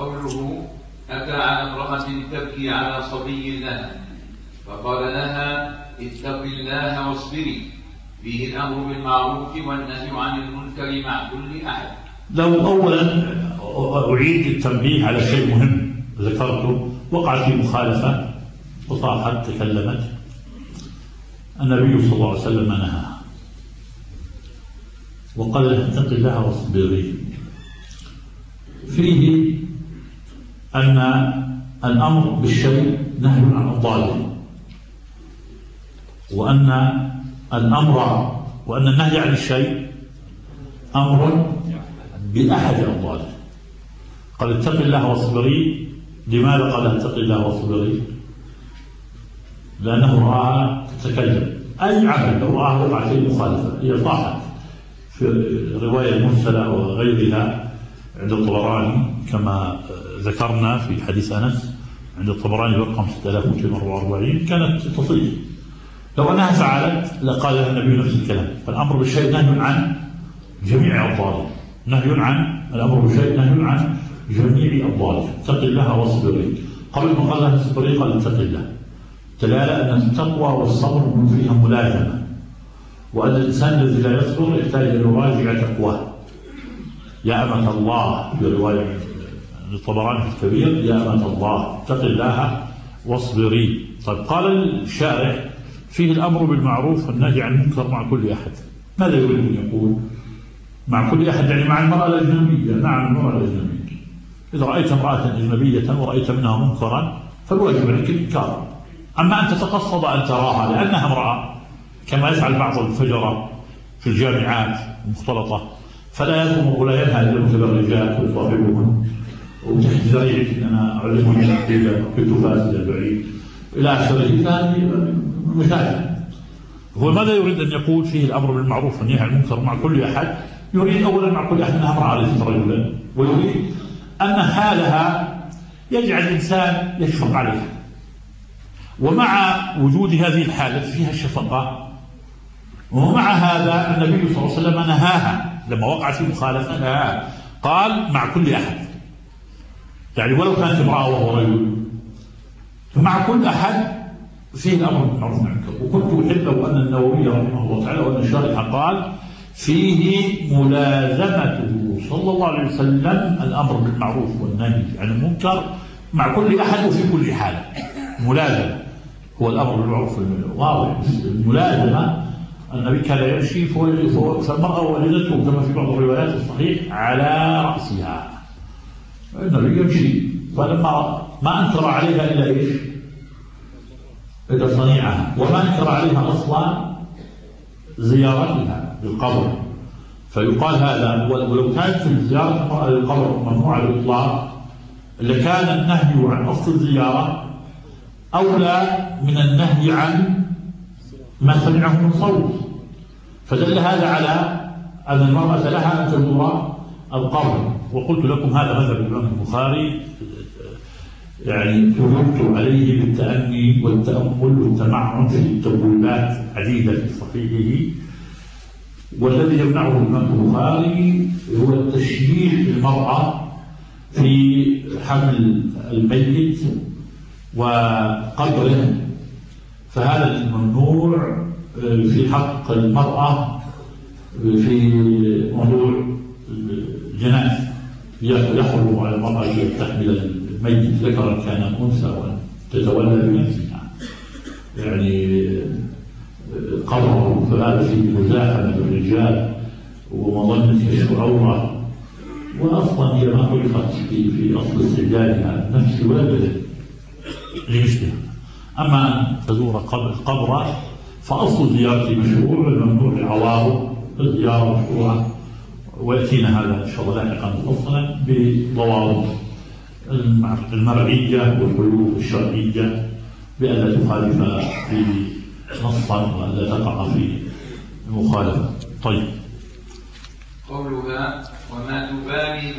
قوله: أتى على امرأة تبكي على صبي لها فقال لها: اتق الله واصبري، فيه الأمر بالمعروف والنهي عن المنكر مع كل أحد. لو أولا أعيد التنبيه على شيء مهم ذكرته، وقعت في مخالفة وصاحت تكلمت، النبي صلى الله عليه وسلم نهاها وقال لها: اتق الله واصبري. فيه أن الأمر بالشيء نهي عن الضال، وأن النهي عن الشيء أمر بأحد أضداده. قال: اتق الله واصبري. لماذا قال اتق الله واصبري؟ لأنه رآها تتكلم. أي عمل لو رآها وقع في مخالفة هي صاحت في الرواية المرسلة وغيرها عند الطبراني كما ذكرنا في حديث أنس عند الطبراني برقم 6244 كانت تصيح. لو أنها فعلت لقال لها النبي نفس الكلام. فالأمر بالشيء نهي عن جميع أضداده، الأمر بالشيء نهي عن جميع أضداده. اتق الله واصبري. قبل ما قال لها اصبري قال اتق الله، دلالة أن التقوى والصبر من فيها ملازمة، وأن الإنسان الذي لا يصبر يحتاج أن يراجع تقواه. يا أمة الله في رواية الطبراني في الكبير: يا أمة الله اتق الله واصبري. طيب، قال الشارع: فيه الأمر بالمعروف والنهي عن المنكر مع كل أحد. ماذا يريد أن يقول؟ مع كل أحد يعني مع المرأة الأجنبية. نعم، المرأة الأجنبية. إذا رأيت امرأة أجنبية ورأيت منها منكرا فالواجب عليك الإنكار. أما أن تتقصد أن تراها لأنها امرأة كما يفعل بعض الفجرة في الجامعات المختلطة، فلا يأمر ولا ينهى إلا المتبرجات ويصاحبهن وتحت ذريعة أن أنا أعلمهن الحجة وكنت فاسد البعيد إلى آخره. هذه مشاكل. هو ماذا يريد أن يقول؟ فيه الأمر بالمعروف والنهي عن المنكر مع كل أحد. يريد أولا مع كل أحد أنها امرأة ليست رجلا، ويريد أن حالها يجعل الإنسان يشفق عليها، ومع وجود هذه الحالة فيها الشفقة، ومع هذا النبي صلى الله عليه وسلم نهاها لما وقعت في مخالفة نهاها. قال: مع كل أحد، يعني ولو كانت امرأة وهو رجل، فمع كل أحد فيه الأمر بالمعروف والنهي عن المنكر. وكنت أحب لو أن النووي رحمه الله تعالى وأن الشارح قال: فيه ملازمته صلى الله عليه وسلم الأمر بالمعروف والنهي عن المنكر مع كل أحد وفي كل حال. ملازمة هو الأمر بالمعروف واضح. الملازمة النبي كان يمشي فالمرأة ولدته كما في بعض الروايات الصحيح على رأسها. النبي يمشي، فلما ما أنكر عليها إلا إيش؟ إلا صنيعها، وما أنكر عليها أصلا زيارتها للقبر. فيقال هذا. ولو كانت في زيارة القبر ممنوعة بالإطلاق لكان النهي عن أصل الزيارة أولى من النهي عن ما سمعه من صوت. فدل هذا على أن المرأة لها أن تزور القبر. وقلت لكم هذا مذهب الإمام البخاري، يعني تركت عليه بالتأني والتأمل والتمعن في التبويبات عديدة في صحيحه. والذي يمنعه الإمام البخاري هو التشجيع المرأة في حمل الميت وقبره، فهذا الممنوع في حق المرأة في موضوع الجنائز. يحرم على المرأة أن تحمل الميت ذكرا كان أنثى وأن تتولى بنفسها يعني قبره، فهذا فيه مزاحمة الرجال ومظنة كشف عورة، وأصلا هي ما خلقت في أصل استعدادها نفس والده لمثلها. أما أن تزور القبر فأصل زيارة مشروع والممنوع العوارض، الزيارة مشروعة. ويأتينا هذا إن شاء الله لاحقا مفصلا بضوابط المرعية والحلول الشرعية بألا تخالف في نصا وألا تقع في المخالفة. طيب، قولها: وما تبالي